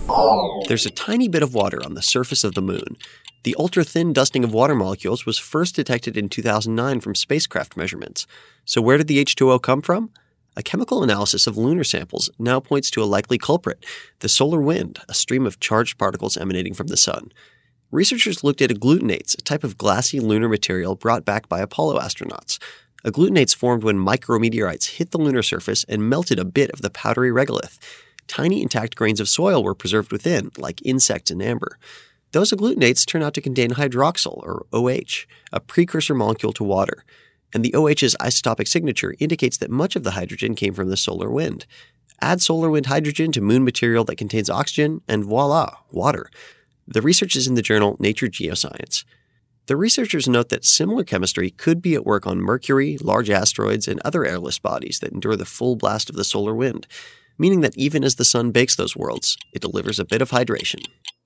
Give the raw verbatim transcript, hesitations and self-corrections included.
There's a tiny bit of water on the surface of the moon. The ultra-thin dusting of water molecules was first detected in two thousand nine from spacecraft measurements. So where did the H two O come from? A chemical analysis of lunar samples now points to a likely culprit, the solar wind, a stream of charged particles emanating from the sun. Researchers looked at agglutinates, a type of glassy lunar material brought back by Apollo astronauts. Agglutinates formed when micrometeorites hit the lunar surface and melted a bit of the powdery regolith. Tiny intact grains of soil were preserved within, like insects in amber. Those agglutinates turn out to contain hydroxyl, or O H, a precursor molecule to water. And the OH's isotopic signature indicates that much of the hydrogen came from the solar wind. Add solar wind hydrogen to moon material that contains oxygen, and voila, water. The research is in the journal Nature Geoscience. The researchers note that similar chemistry could be at work on Mercury, large asteroids, and other airless bodies that endure the full blast of the solar wind, meaning that even as the sun bakes those worlds, it delivers a bit of hydration.